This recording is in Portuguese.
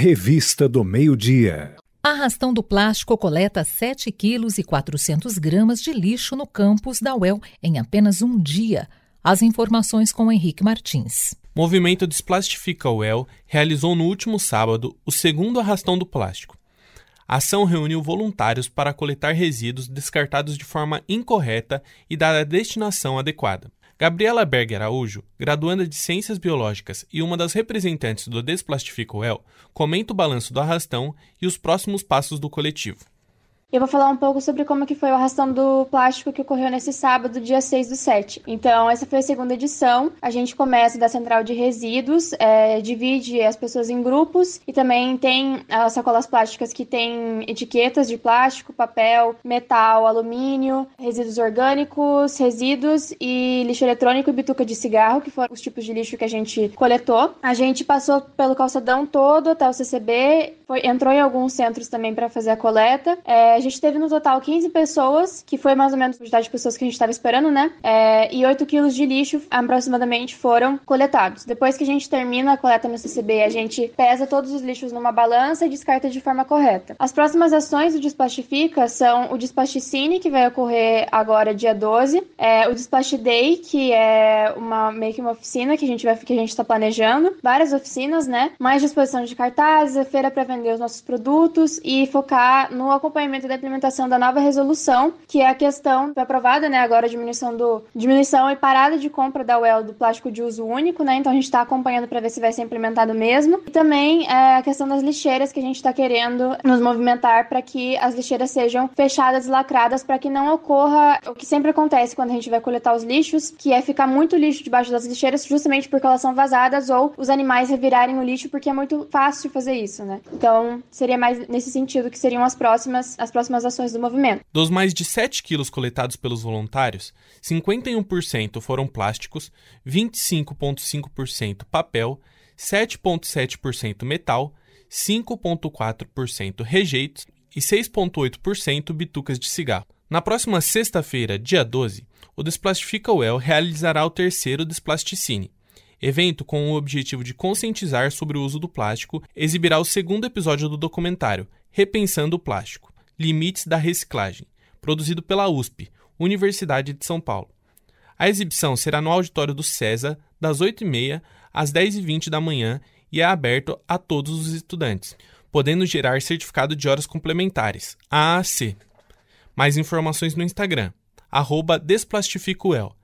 Revista do Meio-Dia. A Arrastão do Plástico coleta 7,4 kg de lixo no campus da UEL em apenas um dia. As informações com Henrique Martins. O movimento Desplastifica UEL realizou no último sábado o segundo Arrastão do Plástico. A ação reuniu voluntários para coletar resíduos descartados de forma incorreta e dar a destinação adequada. Gabriela Berger Araújo, graduanda de Ciências Biológicas e uma das representantes do Desplastifica UEL, comenta o balanço do arrastão e os próximos passos do coletivo. Eu vou falar um pouco sobre como que foi o Arrastão do Plástico que ocorreu nesse sábado, dia 6/7. Então, essa foi a segunda edição. A gente começa da central de resíduos, divide as pessoas em grupos e também tem as sacolas plásticas que tem etiquetas de plástico, papel, metal, alumínio, resíduos orgânicos, resíduos e lixo eletrônico e bituca de cigarro, que foram os tipos de lixo que a gente coletou. A gente passou pelo calçadão todo até o CCB, entrou em alguns centros também para fazer a coleta. A gente teve no total 15 pessoas, que foi mais ou menos a quantidade de pessoas que a gente estava esperando, né? E 8 quilos de lixo aproximadamente foram coletados. Depois que a gente termina a coleta no CCB, a gente pesa todos os lixos numa balança e descarta de forma correta. As próximas ações do Desplastifica são o Desplasticine, que vai ocorrer agora dia 12, o Desplast Day, que é meio que uma oficina que a gente está planejando, várias oficinas, né? Mais disposição de cartazes, a feira para vender os nossos produtos e focar no acompanhamento da implementação da nova resolução, que é a questão, foi aprovada, né, agora a diminuição e parada de compra da UEL do plástico de uso único, né, então a gente está acompanhando para ver se vai ser implementado mesmo. E também a questão das lixeiras, que a gente está querendo nos movimentar para que as lixeiras sejam fechadas e lacradas, para que não ocorra o que sempre acontece quando a gente vai coletar os lixos, que é ficar muito lixo debaixo das lixeiras, justamente porque elas são vazadas ou os animais revirarem o lixo, porque é muito fácil fazer isso, né. Então, seria mais nesse sentido que seriam as próximas ações do movimento. Dos mais de 7 quilos coletados pelos voluntários, 51% foram plásticos, 25,5% papel, 7,7% metal, 5,4% rejeitos e 6,8% bitucas de cigarro. Na próxima sexta-feira, dia 12, o Desplastifica UEL realizará o terceiro Desplasticine. Evento com o objetivo de conscientizar sobre o uso do plástico, exibirá o segundo episódio do documentário Repensando o Plástico, Limites da Reciclagem, produzido pela USP, Universidade de São Paulo. A exibição será no auditório do CESA, das 8h30 às 10h20 da manhã e é aberto a todos os estudantes, podendo gerar certificado de horas complementares, AAC. Mais informações no Instagram, @Desplastifica UEL.